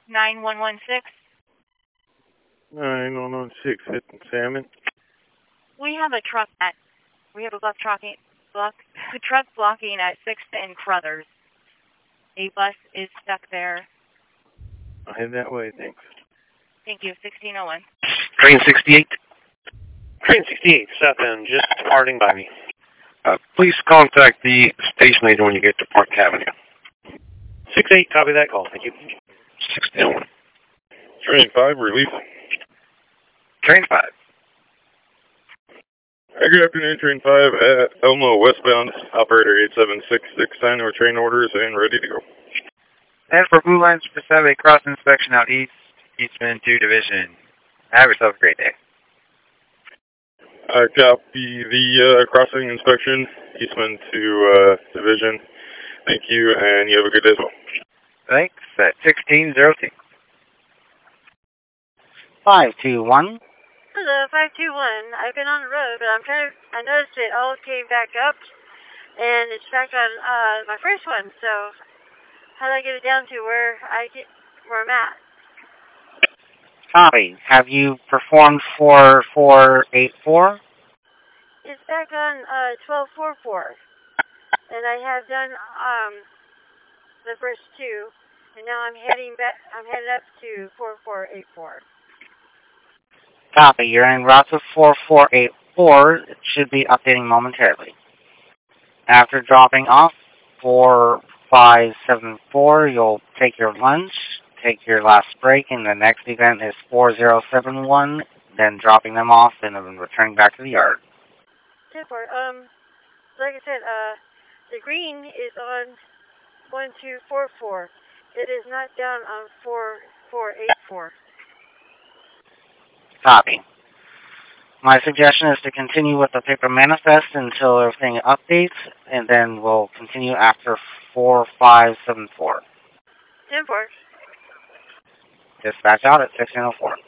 9116. 9116, hitting Salmon. We have a truck blocking at 6th and Crothers. A bus is stuck there. I'll head that way, thanks. Thank you, 1601. Train 68. Train 68, southbound, just departing by me. Please contact the station agent when you get to Park Avenue. 68, copy that call, thank you. 1601. Train 5, relief. Train 5. Good afternoon, Train 5 at Elmo westbound. Operator 8766, sign our train orders and ready to go. And for Blue Lines Pacific, cross inspection out east, Eastman 2 Division. Have yourself a great day. Copy the crossing inspection, Eastman 2 Division. Thank you, and you have a good day as well. Thanks, at 1602. 521. Hello, 521. I've been on the road, but I noticed it all came back up, and it's back on my first one, so how do I get it down to where I'm at? Copy. Have you performed 4484? It's back on 1244, and I have done the first two, and now I'm heading up to 4484. Copy. You're en route to 4484. It should be updating momentarily. After dropping off 4574, you'll take your lunch, take your last break, and the next event is 4071, then dropping them off and then returning back to the yard. Like I said, the green is on 1244. It is not down on 4484. Copy. My suggestion is to continue with the paper manifest until everything updates, and then we'll continue after 4574. 10-4. Dispatch out at 1604.